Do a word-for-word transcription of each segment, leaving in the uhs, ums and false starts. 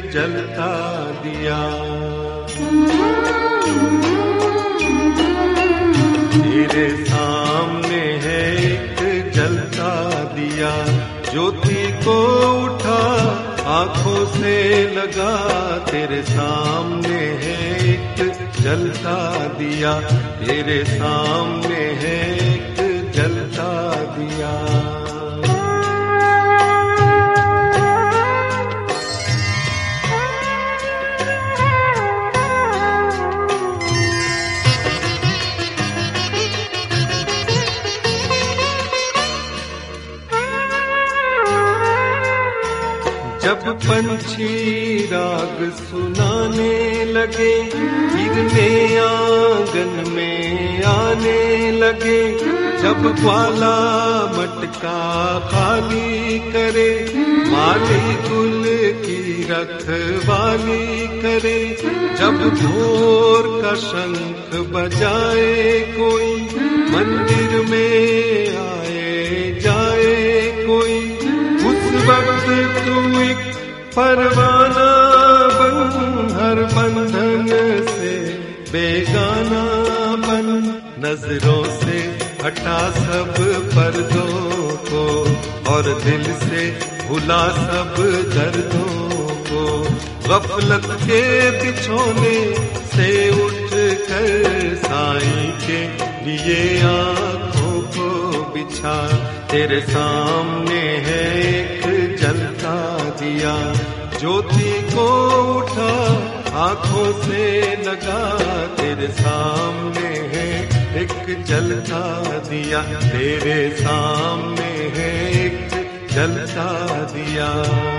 जलता दिया। तेरे सामने है एक जलता दिया, ज्योति को उठा आंखों से लगा। तेरे सामने है एक जलता दिया, तेरे सामने है एक जलता दिया। जब पंछी राग सुनाने लगे, हिरने आंगन में आने लगे। जब ग्वाला मटका खाली करे, माली गुल की रखवाली करे। जब भोर का शंख बजाए कोई, मंदिर में आए जाए कोई। उस वक्त तू एक परवाना बन, हर बंधन से बेगाना बन। नजरों से हटा सब पर्दों को, और दिल से भुला सब दर्दों को। गफलत के बिछोने से उठ कर साईं के लिए आंखों को बिछा। तेरे सामने है एक जलता दिया, ज्योति को उठा आंखों से लगा। तेरे सामने है एक जलता दिया, तेरे सामने है एक जलता दिया।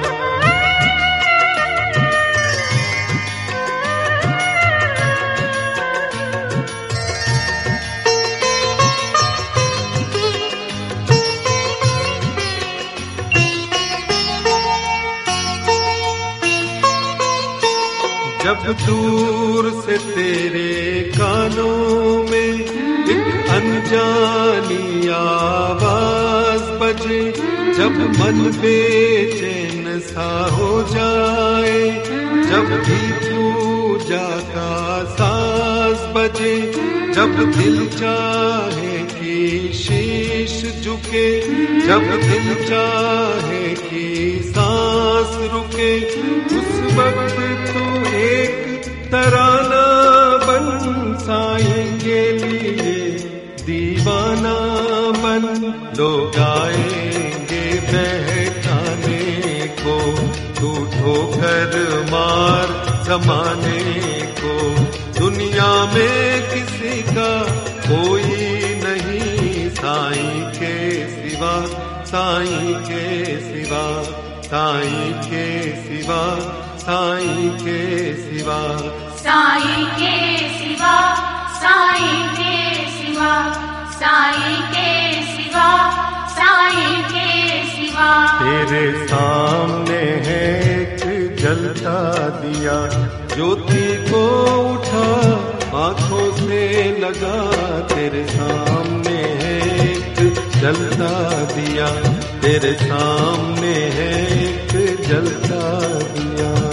जब दूर से तेरे कानों में एक अनजानी आवाज बजे, जब मन बेचैन सा हो जाए, जब भी पूजा का साज बजे, जब दिल चाहे कि शीश झुके, जब दिल चाहे कि सांस रुके। उस वक्त तू एक तराना बन, साईं के लिए दीवाना बन। लोग आएंगे बहकाने को, तू ठोकर मार जमाने को। दुनिया में किसी का कोई नहीं साईं के सिवा, साईं के सिवा, साईं के सिवा, साईं के सिवा, साईं के सिवा, साईं के सिवा, साईं के सिवा, साईं के सिवा। तेरे सामने है एक जलता दिया, ज्योति को उठा आंखों से लगा। तेरे सामने है एक जलता दिया, तेरे सामने है एक जलता दिया।